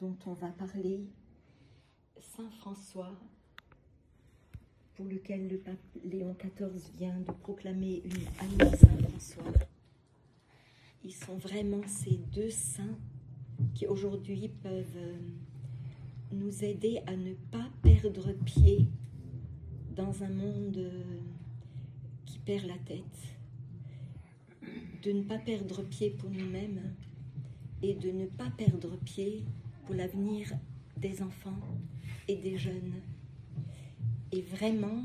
dont on va parler, Saint François, pour lequel le pape Léon XIV vient de proclamer une année Saint-François. Ils sont vraiment ces deux saints qui aujourd'hui peuvent nous aider à ne pas perdre pied dans un monde qui perd la tête, de ne pas perdre pied pour nous-mêmes et de ne pas perdre pied pour l'avenir des enfants et des jeunes. Et vraiment,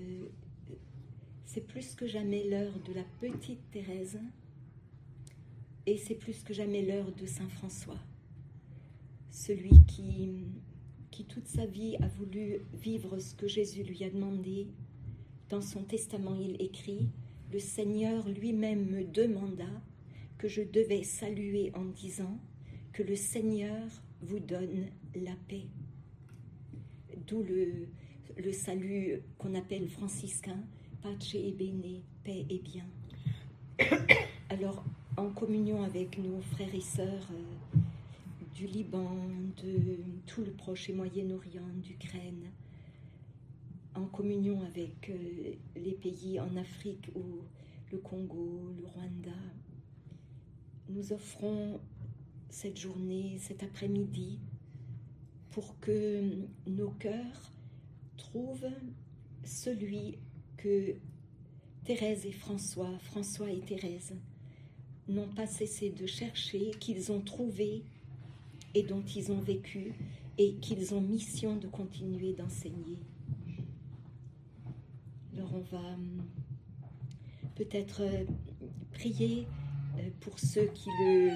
c'est plus que jamais l'heure de la petite Thérèse et c'est plus que jamais l'heure de Saint François, celui qui toute sa vie a voulu vivre ce que Jésus lui a demandé. Dans son testament, il écrit « Le Seigneur lui-même me demanda que je devais saluer en disant que le Seigneur vous donne la paix. » D'où le salut qu'on appelle franciscain, Pace et Bene, paix et bien. Alors, en communion avec nos frères et sœurs du Liban, de tout le Proche et Moyen-Orient, d'Ukraine, en communion avec les pays en Afrique, ou le Congo, le Rwanda, nous offrons cette journée, cet après-midi, pour que nos cœurs trouvent celui que Thérèse et François, François et Thérèse, n'ont pas cessé de chercher, qu'ils ont trouvé et dont ils ont vécu et qu'ils ont mission de continuer d'enseigner. Alors on va peut-être prier pour ceux qui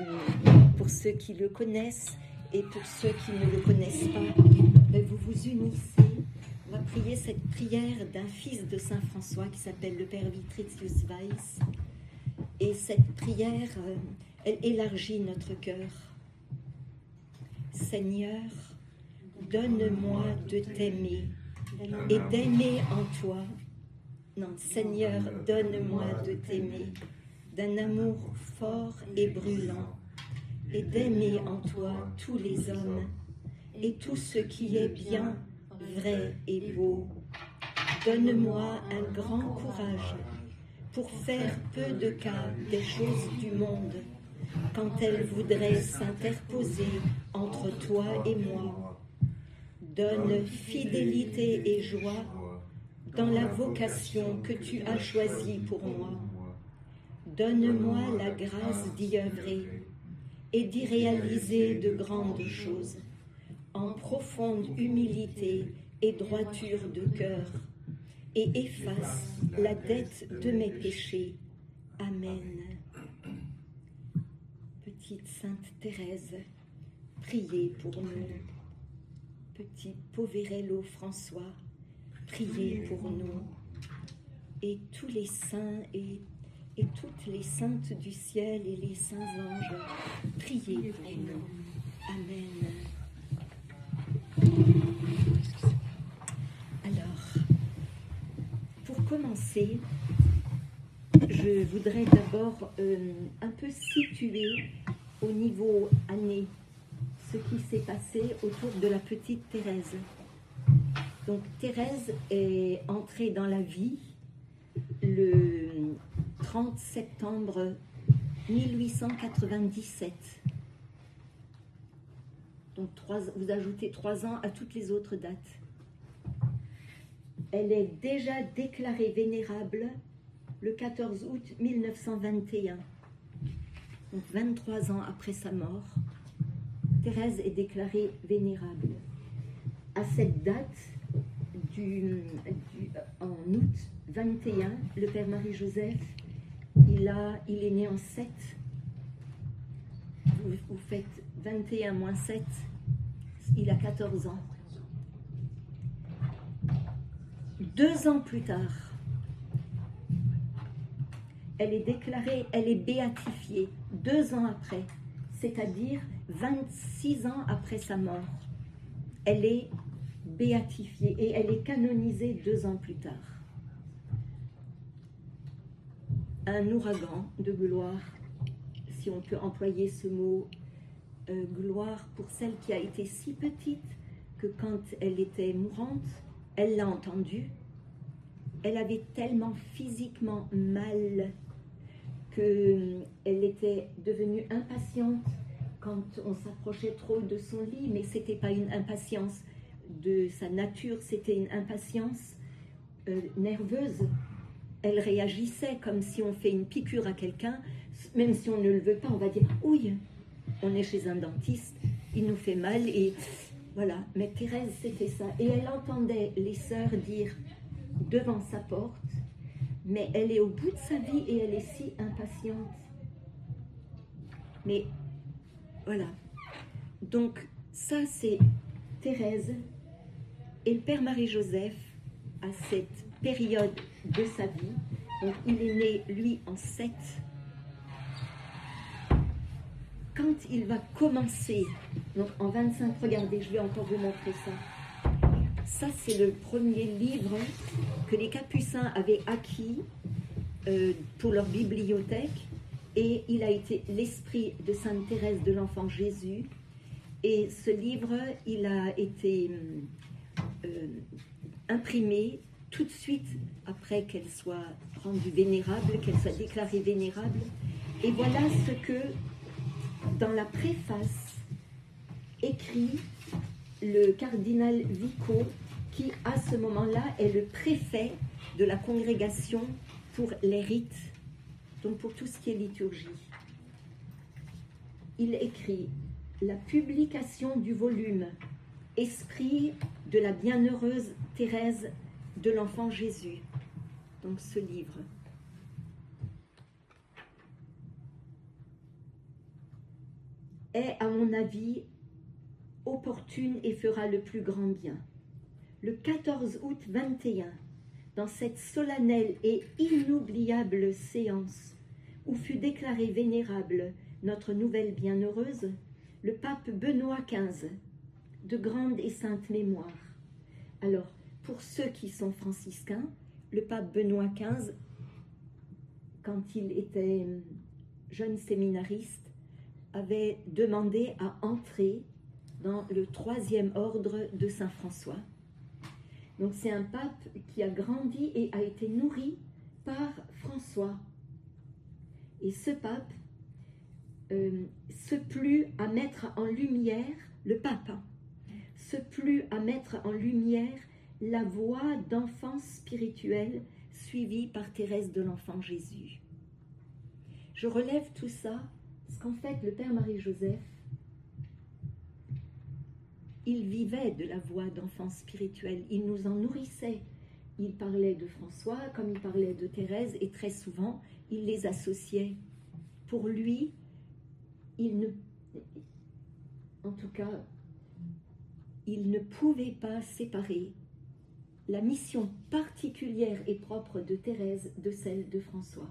le connaissent et pour ceux qui ne le connaissent pas. Vous vous unissez. On va prier cette prière d'un fils de Saint François qui s'appelle le Père Vitricius Weiss. Et cette prière, elle élargit notre cœur. Seigneur, donne-moi de t'aimer et d'aimer en toi. Non, Seigneur, donne-moi de t'aimer d'un amour fort et brûlant et d'aimer en toi tous les hommes et tout ce qui est bien, vrai et beau. Donne-moi un grand courage pour faire peu de cas des choses du monde quand elles voudraient s'interposer entre toi et moi. Donne fidélité et joie dans la vocation que tu as choisie pour moi. Donne-moi la grâce d'y œuvrer et d'y réaliser de grandes choses, en profonde humilité et droiture de cœur, et efface la dette de mes péchés. Amen. Petite Sainte Thérèse, priez pour nous. Petit Poverello François, priez pour nous. Et tous les saints et toutes les saintes du ciel et les saints anges, priez pour nous. Amen. Alors, pour commencer, je voudrais d'abord un peu situer au niveau année ce qui s'est passé autour de la petite Thérèse. Donc Thérèse est entrée dans la vie le 30 septembre 1897. Donc vous ajoutez 3 ans à toutes les autres dates. Elle est déjà déclarée vénérable le 14 août 1921. Donc 23 ans après sa mort, Thérèse est déclarée vénérable. À cette date, en août 21, le Père Marie-Joseph, il est né en 7. Vous faites 21 moins 7, il a 14 ans. 2 ans plus tard, elle est béatifiée 2 ans après, c'est-à-dire 26 ans après sa mort. Elle est béatifiée et elle est canonisée 2 ans plus tard. Un ouragan de gloire, si on peut employer ce mot, gloire pour celle qui a été si petite que quand elle était mourante, elle l'a entendue. Elle avait tellement physiquement mal qu'elle était devenue impatiente quand on s'approchait trop de son lit, mais ce n'était pas une impatience de sa nature, c'était une impatience nerveuse. Elle réagissait comme si on fait une piqûre à quelqu'un, même si on ne le veut pas, on va dire « Oui, on est chez un dentiste, il nous fait mal » et voilà. Mais Thérèse, c'était ça. Et elle entendait les sœurs dire devant sa porte, mais elle est au bout de sa vie et elle est si impatiente. Mais voilà. Donc ça, c'est Thérèse. Et le Père Marie-Joseph, à cette période de sa vie, donc il est né, lui, en 7. Quand il va commencer, donc en 25, regardez, je vais encore vous montrer ça. Ça, c'est le premier livre que les Capucins avaient acquis pour leur bibliothèque. Et il a été l'esprit de Sainte Thérèse de l'Enfant Jésus. Et ce livre, il a été imprimé tout de suite après qu'elle soit rendue vénérable, qu'elle soit déclarée vénérable. Et voilà ce que, dans la préface, écrit le cardinal Vico, qui à ce moment-là est le préfet de la congrégation pour les rites, donc pour tout ce qui est liturgie. Il écrit « La publication du volume « Esprit de la bienheureuse Thérèse de l'Enfant Jésus », donc ce livre. Est, à mon avis, opportune et fera le plus grand bien. Le 14 août 21, dans cette solennelle et inoubliable séance où fut déclarée vénérable notre nouvelle bienheureuse, le pape Benoît XV, de grande et sainte mémoire. Alors, pour ceux qui sont franciscains, le pape Benoît XV, quand il était jeune séminariste, avait demandé à entrer dans le 3e ordre de Saint François. Donc c'est un pape qui a grandi et a été nourri par François. Et ce pape se plut à mettre en lumière, le pape, se plut à mettre en lumière la voie d'enfance spirituelle suivie par Thérèse de l'Enfant Jésus. Je relève tout ça parce qu'en fait, le Père Marie-Joseph, il vivait de la voie d'enfance spirituelle, il nous en nourrissait. Il parlait de François comme il parlait de Thérèse et très souvent, il les associait. Pour lui, en tout cas, il ne pouvait pas séparer la mission particulière et propre de Thérèse de celle de François.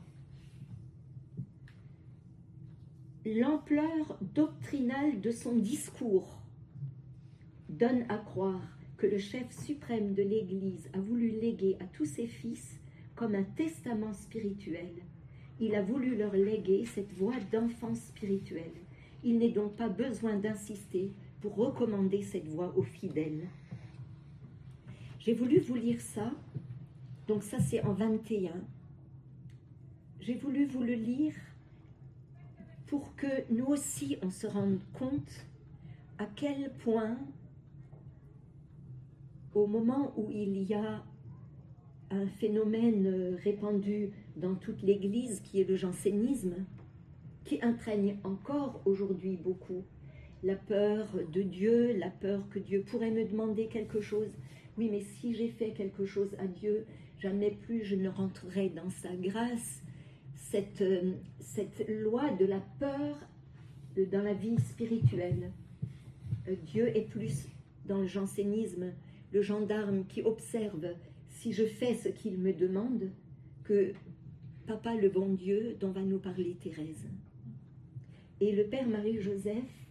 L'ampleur doctrinale de son discours donne à croire que le chef suprême de l'Église a voulu léguer à tous ses fils comme un testament spirituel. Il a voulu leur léguer cette voie d'enfance spirituelle. Il n'est donc pas besoin d'insister pour recommander cette voie aux fidèles. J'ai voulu vous lire ça, donc ça c'est en 21. J'ai voulu vous le lire pour que nous aussi on se rende compte à quel point, au moment où il y a un phénomène répandu dans toute l'Église qui est le jansénisme, qui imprègne encore aujourd'hui beaucoup, la peur de Dieu, la peur que Dieu pourrait me demander quelque chose. Oui, mais si j'ai fait quelque chose à Dieu, jamais plus je ne rentrerai dans sa grâce. Cette loi de la peur dans la vie spirituelle. Dieu est plus dans le jansénisme, le gendarme qui observe si je fais ce qu'il me demande, que Papa le bon Dieu dont va nous parler Thérèse. Et le Père Marie-Joseph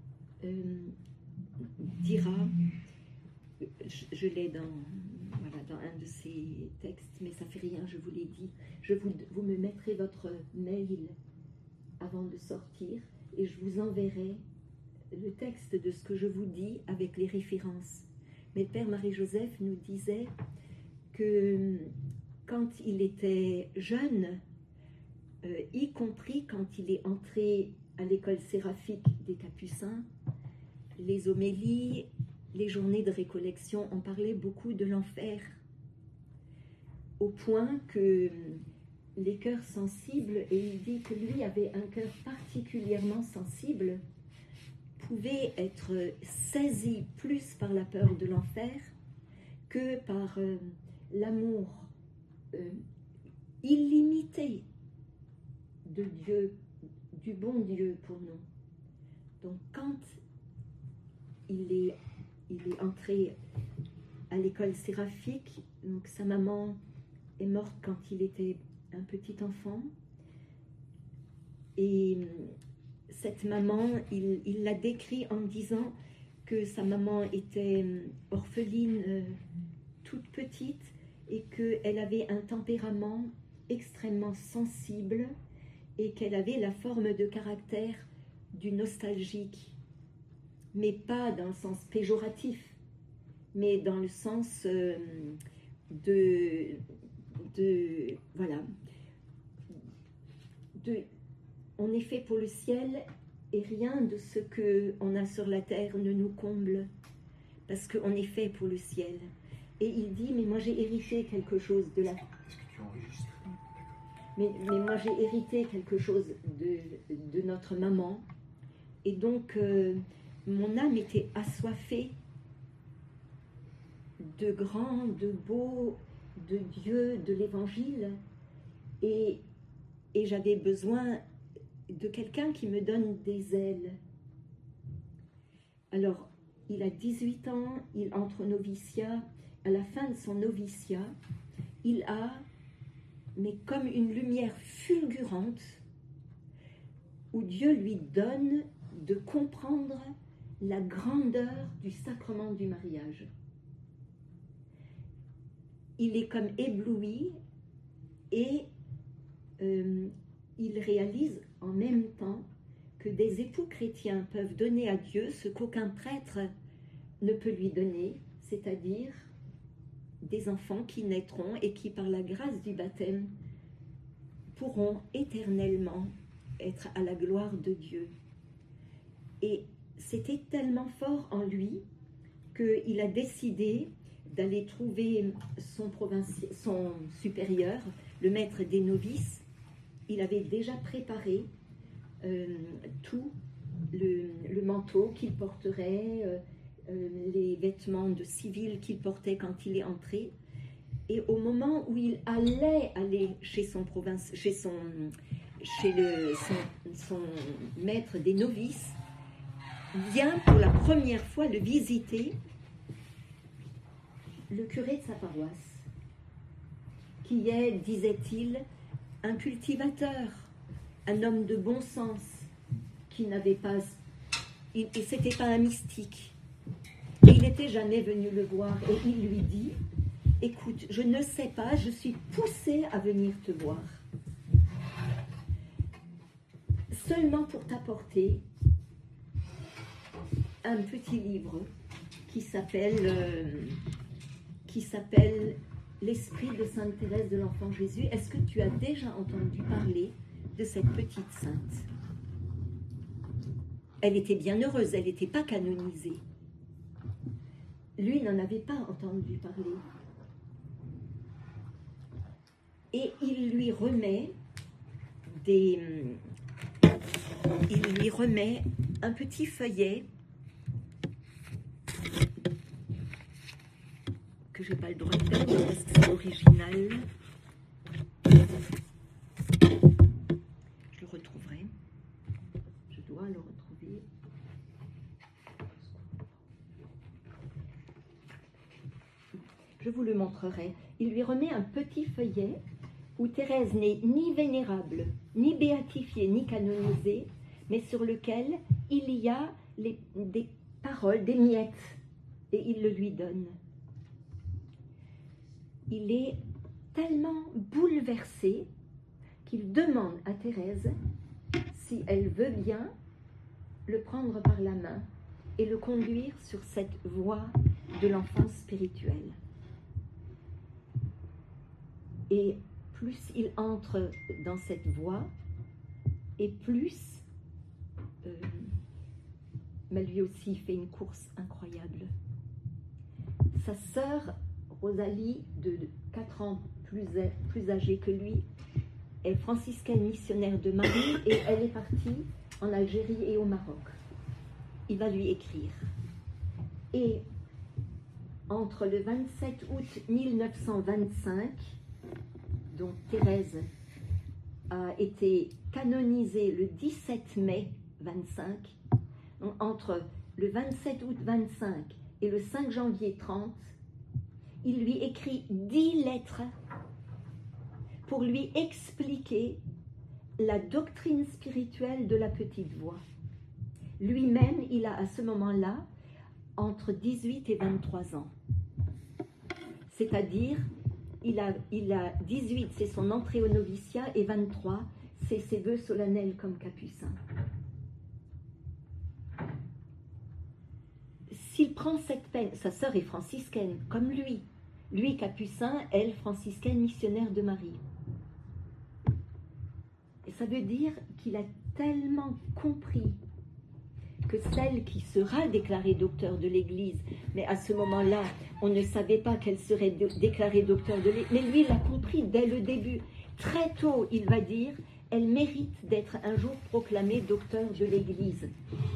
dira, je l'ai dans un de ses textes, mais ça fait rien, je vous l'ai dit, vous me mettrez votre mail avant de sortir et je vous enverrai le texte de ce que je vous dis avec les références. Mais le Père Marie-Joseph nous disait que quand il était jeune, y compris quand il est entré à l'école séraphique des Capucins, les homélies, les journées de récollection, on parlait beaucoup de l'enfer, au point que les cœurs sensibles, et il dit que lui avait un cœur particulièrement sensible, pouvaient être saisis plus par la peur de l'enfer que par l'amour illimité de Dieu, du bon Dieu pour nous. Donc quand il est entré à l'école séraphique, donc sa maman est morte quand il était un petit enfant, et cette maman, il l'a décrit en disant que sa maman était orpheline, toute petite, et qu'elle avait un tempérament extrêmement sensible et qu'elle avait la forme de caractère du nostalgique, mais pas dans le sens péjoratif, mais dans le sens on est fait pour le ciel et rien de ce qu'on a sur la terre ne nous comble, parce qu'on est fait pour le ciel. Et il dit, mais moi j'ai hérité quelque chose de la... Est-ce que tu enregistres? Mais moi j'ai hérité quelque chose de notre maman, et donc mon âme était assoiffée de grand, de beau, de Dieu, de l'Évangile, et j'avais besoin de quelqu'un qui me donne des ailes. Alors, il a 18 ans, il entre au noviciat. À la fin de son noviciat, il a, mais comme une lumière fulgurante, où Dieu lui donne de comprendre la grandeur du sacrement du mariage. Il est comme ébloui et il réalise en même temps que des époux chrétiens peuvent donner à Dieu ce qu'aucun prêtre ne peut lui donner, c'est-à-dire des enfants qui naîtront et qui, par la grâce du baptême, pourront éternellement être à la gloire de Dieu. Et c'était tellement fort en lui qu'il a décidé d'aller trouver son supérieur, le maître des novices. Il avait déjà préparé tout le manteau qu'il porterait, les vêtements de civil qu'il portait quand il est entré. Et au moment où il allait aller chez son maître des novices, vient pour la première fois le visiter le curé de sa paroisse, qui est, disait-il, un cultivateur, un homme de bon sens, qui n'avait pas... Et c'était pas un mystique. Et il n'était jamais venu le voir. Et il lui dit, écoute, je ne sais pas, je suis poussé à venir te voir. Seulement pour t'apporter un petit livre qui s'appelle L'Esprit de Sainte Thérèse de l'Enfant Jésus. Est-ce que tu as déjà entendu parler de cette petite sainte? Elle était bien heureuse, elle n'était pas canonisée. Lui n'en avait pas entendu parler. Et il lui remet un petit feuillet que je n'ai pas le droit de perdre parce que c'est original. Je le retrouverai. Je dois le retrouver. Je vous le montrerai. Il lui remet un petit feuillet où Thérèse n'est ni vénérable, ni béatifiée, ni canonisée, mais sur lequel il y a des paroles, des miettes, et il le lui donne. Il est tellement bouleversé qu'il demande à Thérèse si elle veut bien le prendre par la main et le conduire sur cette voie de l'enfance spirituelle. Et plus il entre dans cette voie, et plus lui aussi fait une course incroyable. Sa sœur Rosalie, de 4 ans plus âgée que lui, est franciscaine missionnaire de Marie et elle est partie en Algérie et au Maroc. Il va lui écrire. Et entre le 27 août 1925, dont Thérèse a été canonisée le 17 mai 25, donc entre le 27 août 25 et le 5 janvier 30, il lui écrit 10 lettres pour lui expliquer la doctrine spirituelle de la petite voix. Lui-même, il a à ce moment-là entre 18 et 23 ans. C'est-à-dire, il a 18, c'est son entrée au noviciat, et 23, c'est ses vœux solennels comme capucin. S'il prend cette peine, sa sœur est franciscaine, comme lui. Lui, capucin, elle, franciscaine, missionnaire de Marie. Et ça veut dire qu'il a tellement compris que celle qui sera déclarée docteur de l'Église, mais à ce moment-là, on ne savait pas qu'elle serait déclarée docteur de l'Église, mais lui, il a compris dès le début. Très tôt, il va dire, elle mérite d'être un jour proclamée docteur de l'Église.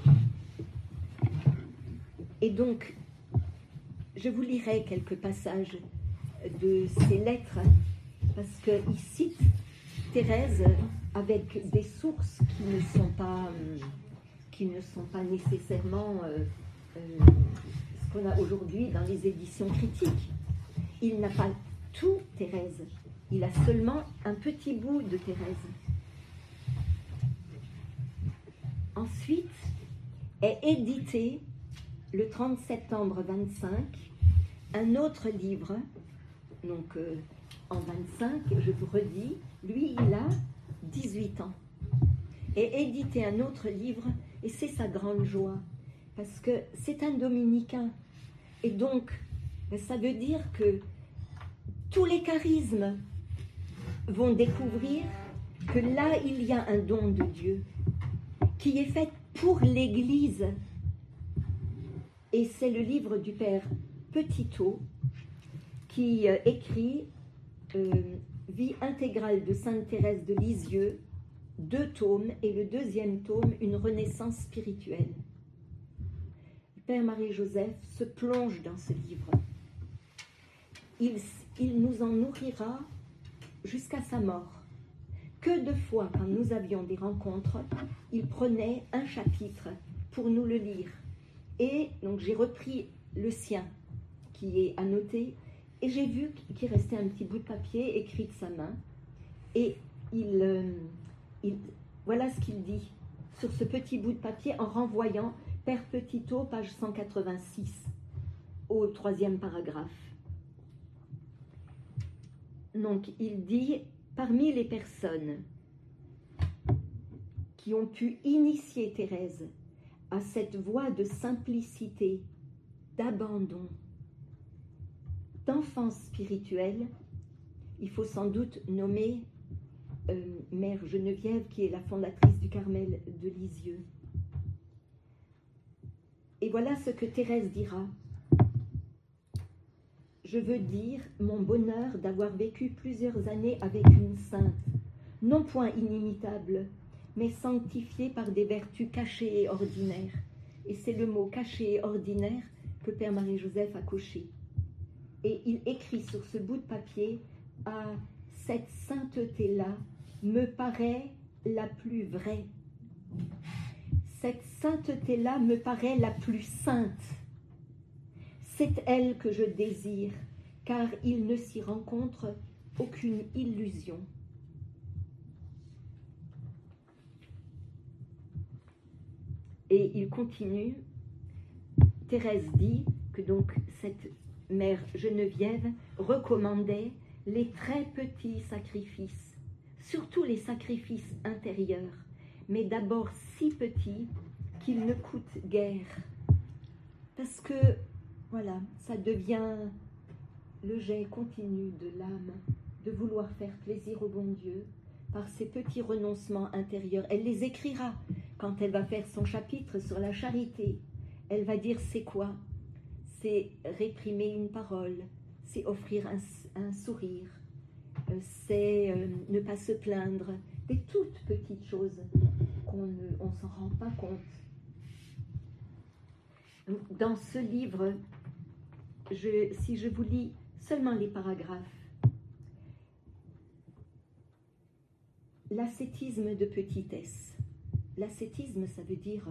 Et donc, je vous lirai quelques passages de ces lettres, parce qu'il cite Thérèse avec des sources qui ne sont pas nécessairement ce qu'on a aujourd'hui dans les éditions critiques. Il n'a pas tout Thérèse, il a seulement un petit bout de Thérèse. Ensuite est édité le 30 septembre 25 un autre livre, donc en 25, je vous redis, lui il a 18 ans, et édité un autre livre, et c'est sa grande joie, parce que c'est un dominicain, et donc ça veut dire que tous les charismes vont découvrir que là il y a un don de Dieu qui est fait pour l'Église. Et c'est le livre du père Petitot qui écrit Vie intégrale de Sainte Thérèse de Lisieux, 2 tomes, et le 2e tome, Une renaissance spirituelle. Le père Marie-Joseph se plonge dans ce livre. Il nous en nourrira jusqu'à sa mort. Que de fois, quand nous avions des rencontres, il prenait un chapitre pour nous le lire. Et donc j'ai repris le sien, qui est annoté, et j'ai vu qu'il restait un petit bout de papier écrit de sa main. Et voilà ce qu'il dit sur ce petit bout de papier en renvoyant Père Petitot, page 186, au 3e paragraphe. Donc il dit, parmi les personnes qui ont pu initier Thérèse à cette voie de simplicité, d'abandon, d'enfance spirituelle, il faut sans doute nommer Mère Geneviève, qui est la fondatrice du Carmel de Lisieux. Et voilà ce que Thérèse dira. Je veux dire mon bonheur d'avoir vécu plusieurs années avec une sainte, non point inimitable, mais sanctifiée par des vertus cachées et ordinaires. Et c'est le mot caché et ordinaire que Père Marie-Joseph a coché. Et il écrit sur ce bout de papier, cette sainteté-là me paraît la plus vraie. Cette sainteté-là me paraît la plus sainte. C'est elle que je désire, car il ne s'y rencontre aucune illusion. Et il continue, Thérèse dit que donc cette mère Geneviève recommandait les très petits sacrifices, surtout les sacrifices intérieurs, mais d'abord si petits qu'il ne coûte guère. Parce que, voilà, ça devient le jet continu de l'âme, de vouloir faire plaisir au bon Dieu par ces petits renoncements intérieurs. Elle les écrira quand elle va faire son chapitre sur la charité. Elle va dire c'est quoi? C'est réprimer une parole, c'est offrir un sourire, c'est ne pas se plaindre, des toutes petites choses qu'on ne s'en rend pas compte. Dans ce livre, si je vous lis seulement les paragraphes, l'ascétisme de petitesse. L'ascétisme, ça veut dire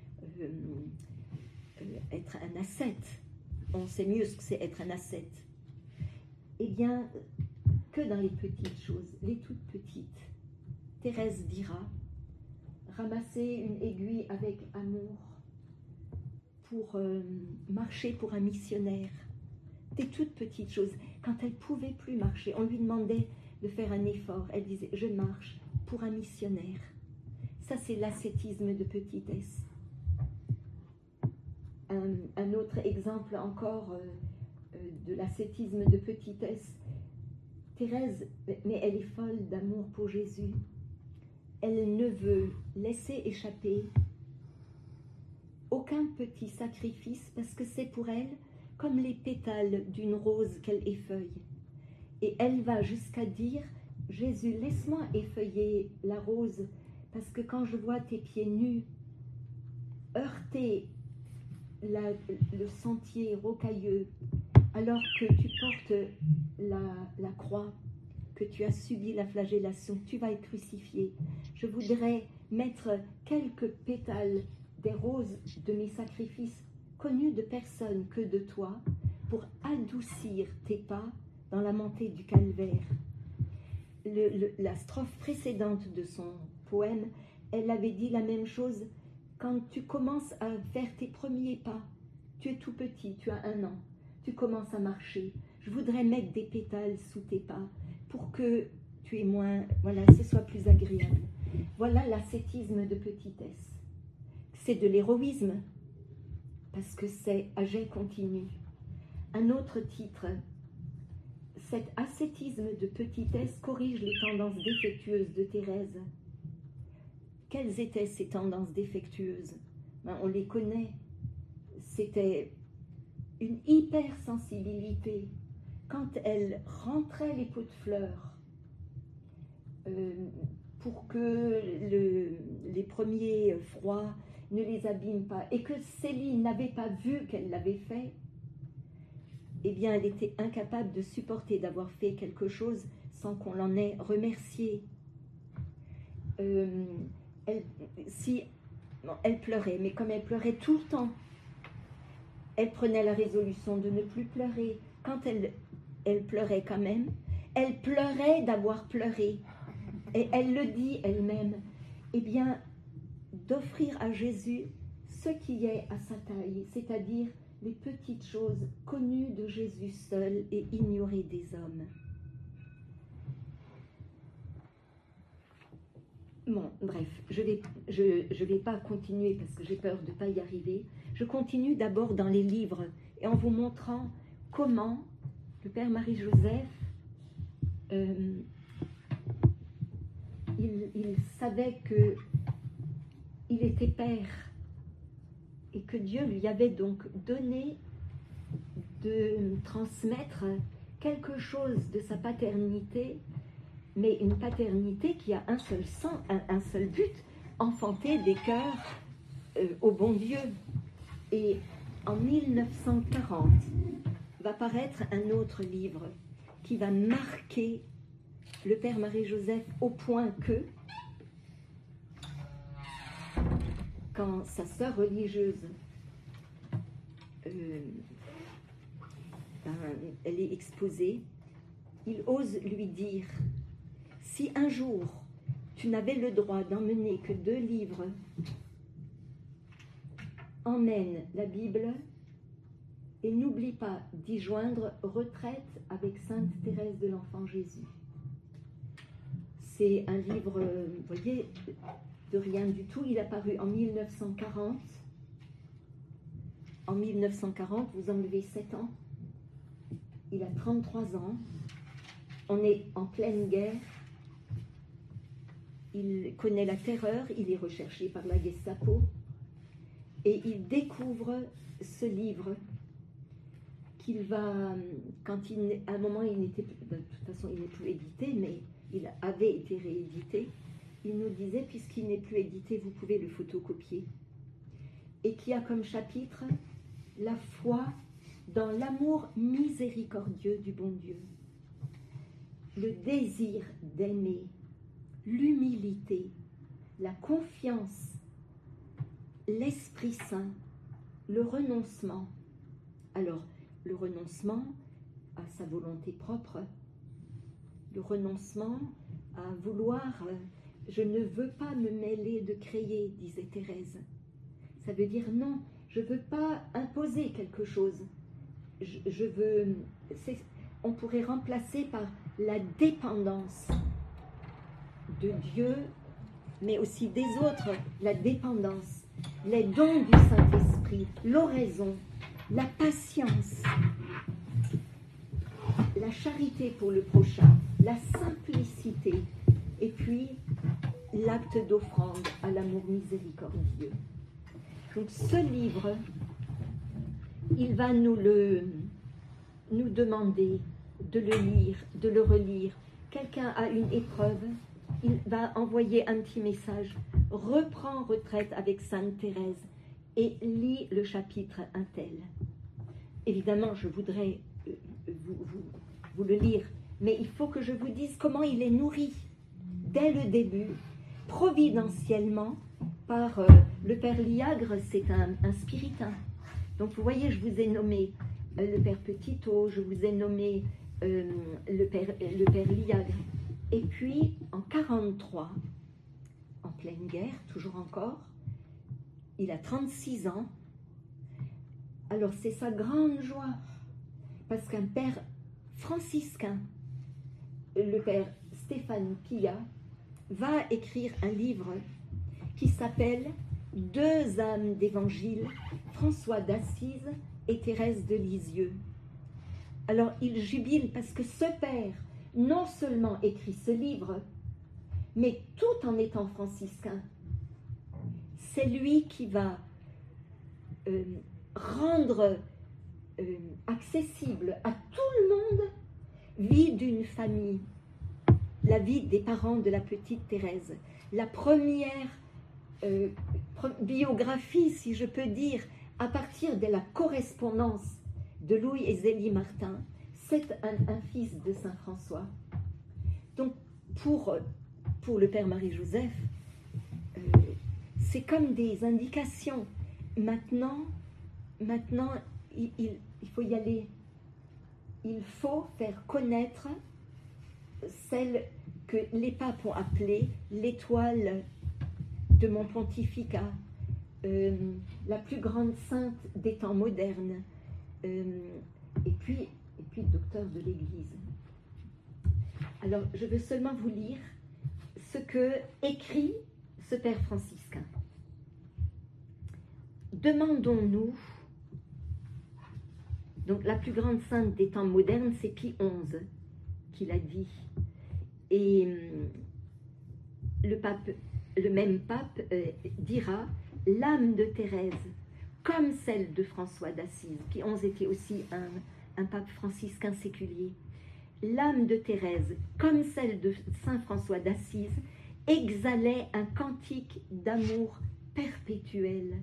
être un ascète. On sait mieux ce que c'est être un ascète. Eh bien, que dans les petites choses, les toutes petites. Thérèse dira, ramasser une aiguille avec amour pour marcher pour un missionnaire. Des toutes petites choses. Quand elle ne pouvait plus marcher, on lui demandait de faire un effort. Elle disait, je marche pour un missionnaire. Ça, c'est l'ascétisme de petitesse. Un autre exemple encore de l'ascétisme de petitesse. Thérèse, mais elle est folle d'amour pour Jésus. Elle ne veut laisser échapper aucun petit sacrifice parce que c'est pour elle comme les pétales d'une rose qu'elle effeuille. Et elle va jusqu'à dire, Jésus, laisse-moi effeuiller la rose parce que quand je vois tes pieds nus heurter le sentier rocailleux, alors que tu portes la croix, que tu as subi la flagellation, tu vas être crucifié. Je voudrais mettre quelques pétales des roses de mes sacrifices, connus de personne que de toi, pour adoucir tes pas dans la montée du calvaire. La strophe précédente de son poème, elle avait dit la même chose. Quand tu commences à faire tes premiers pas, tu es tout petit, tu as 1 an, tu commences à marcher. Je voudrais mettre des pétales sous tes pas pour que tu aies moins, voilà, ce soit plus agréable. Voilà l'ascétisme de petitesse. C'est de l'héroïsme, parce que c'est à jet continu. Un autre titre, cet ascétisme de petitesse corrige les tendances défectueuses de Thérèse. Quelles étaient ces tendances défectueuses? On les connaît. C'était une hypersensibilité. Quand elle rentrait les pots de fleurs pour que les premiers froids ne les abîment pas et que Céline n'avait pas vu qu'elle l'avait fait, eh bien elle était incapable de supporter d'avoir fait quelque chose sans qu'on l'en ait remercié. Elle pleurait, mais comme elle pleurait tout le temps, elle prenait la résolution de ne plus pleurer. Quand elle pleurait quand même, elle pleurait d'avoir pleuré. Et elle le dit elle-même, eh bien, d'offrir à Jésus ce qui est à sa taille, c'est-à-dire les petites choses connues de Jésus seul et ignorées des hommes. Bon, bref, je vais pas continuer parce que j'ai peur de ne pas y arriver. Je continue d'abord dans les livres et en vous montrant comment le Père Marie-Joseph, il savait qu'il était père et que Dieu lui avait donc donné de transmettre quelque chose de sa paternité, mais une paternité qui a un seul but, enfanter des cœurs au bon Dieu. Et en 1940 va paraître un autre livre qui va marquer le Père Marie-Joseph au point que, quand sa sœur religieuse, elle est exposée, il ose lui dire, si un jour tu n'avais le droit d'emmener que 2 livres, emmène la Bible et n'oublie pas d'y joindre Retraite avec Sainte Thérèse de l'Enfant Jésus. C'est un livre, vous voyez, de rien du tout. Il a paru en 1940. En 1940, vous enlevez 7 ans. Il a 33 ans. On est en pleine guerre. Il connaît la terreur. Il est recherché par la Gestapo. Et il découvre ce livre qu'il va, à un moment, il n'était plus, de toute façon, il n'est plus édité, mais il avait été réédité. Il nous disait, puisqu'il n'est plus édité, vous pouvez le photocopier. Et qui a comme chapitre la foi dans l'amour miséricordieux du bon Dieu, le désir d'aimer, l'humilité, la confiance, l'Esprit Saint, le renoncement. Alors, le renoncement à sa volonté propre, le renoncement à vouloir, je ne veux pas me mêler de créer, disait Thérèse. Ça veut dire non, je ne veux pas imposer quelque chose. Je veux, on pourrait remplacer par la dépendance de Dieu, mais aussi des autres, la dépendance, les dons du Saint-Esprit, l'oraison, la patience, la charité pour le prochain, la simplicité, et puis l'acte d'offrande à l'amour miséricordieux. Donc ce livre, il va nous demander de le lire, de le relire. Quelqu'un a une épreuve, il va envoyer un petit message, reprends retraite avec Sainte Thérèse et lis le chapitre un tel. Évidemment, je voudrais vous le lire, mais il faut que je vous dise comment il est nourri dès le début, providentiellement, par le père Liagre. C'est un spiritain. Donc vous voyez, je vous ai nommé le père Petitot, je vous ai nommé le père Liagre. Et puis, en 1943, en pleine guerre, toujours encore, il a 36 ans. Alors c'est sa grande joie, parce qu'un père franciscain, le père Stéphane Pilla, va écrire un livre qui s'appelle « Deux âmes d'évangile, François d'Assise et Thérèse de Lisieux ». Alors il jubile parce que ce père, non seulement écrit ce livre, mais tout en étant franciscain, c'est lui qui va rendre accessible à tout le monde vie d'une famille, la vie des parents de la petite Thérèse, la première biographie, si je peux dire, à partir de la correspondance de Louis et Zélie Martin. C'est un fils de Saint François. Donc pour le père Marie-Joseph, c'est comme des indications. Maintenant il faut y aller. Il faut faire connaître celle que les papes ont appelée l'étoile de mon pontificat, la plus grande sainte des temps modernes, et puis docteur de l'Église. Alors, je veux seulement vous lire ce que écrit ce père franciscain. Demandons-nous, donc la plus grande sainte des temps modernes, c'est Pie XI qui l'a dit. Et le même pape dira « L'âme de Thérèse, comme celle de François d'Assise », Pie XI était aussi un pape franciscain séculier. L'âme de Thérèse, comme celle de Saint François d'Assise, exhalait un cantique d'amour perpétuel.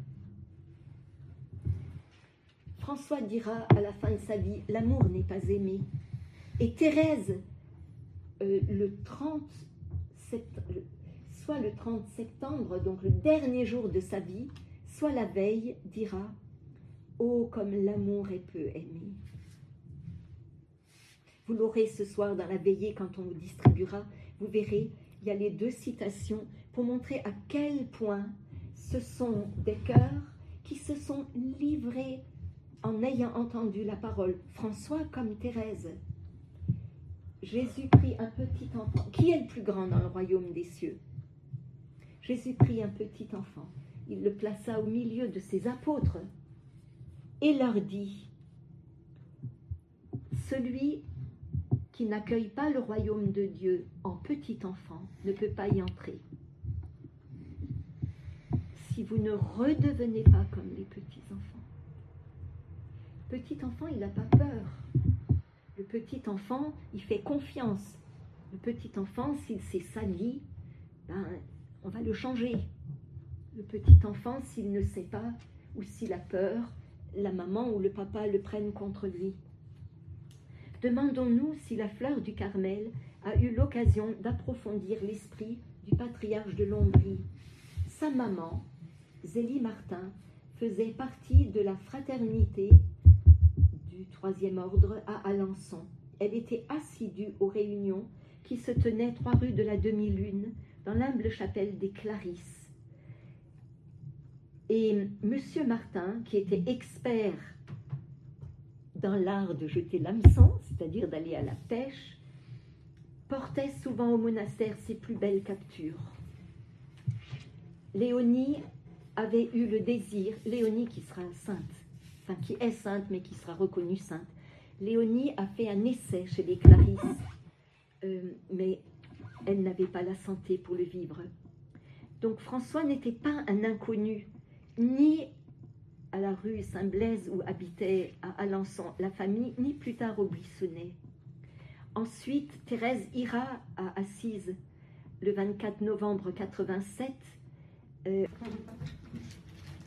François dira à la fin de sa vie, l'amour n'est pas aimé. Et Thérèse, soit le 30 septembre, donc le dernier jour de sa vie, soit la veille, dira « Oh, comme l'amour est peu aimé ». Vous l'aurez ce soir dans la veillée quand on vous distribuera. Vous verrez, il y a les deux citations pour montrer à quel point ce sont des cœurs qui se sont livrés en ayant entendu la parole. François comme Thérèse. Jésus prit un petit enfant. Qui est le plus grand dans le royaume des cieux? Jésus prit un petit enfant, il le plaça au milieu de ses apôtres et leur dit, celui qui n'accueille pas le royaume de Dieu en petit enfant ne peut pas y entrer. Si vous ne redevenez pas comme les petits enfants. Petit enfant, il n'a pas peur. Le petit enfant, il fait confiance. Le petit enfant, s'il s'est sali, ben, on va le changer. Le petit enfant, s'il ne sait pas ou s'il a peur, la maman ou le papa le prennent contre lui. Demandons-nous si la fleur du Carmel a eu l'occasion d'approfondir l'esprit du patriarche de Lombrie. Sa maman, Zélie Martin, faisait partie de la fraternité du 3e ordre à Alençon. Elle était assidue aux réunions qui se tenaient 3 rue de la Demi-Lune, dans l'humble chapelle des Clarisses. Et Monsieur Martin, qui était expert dans l'art de jeter l'hameçon, c'est-à-dire d'aller à la pêche, portait souvent au monastère ses plus belles captures. Léonie avait eu le désir, Léonie qui sera sainte, enfin qui est sainte mais qui sera reconnue sainte, Léonie a fait un essai chez les Clarisses, mais elle n'avait pas la santé pour le vivre. Donc François n'était pas un inconnu, ni à la rue Saint-Blaise où habitait à Alençon la famille, ni plus tard au Buissonnet. Ensuite, Thérèse ira à Assise le 24 novembre 87.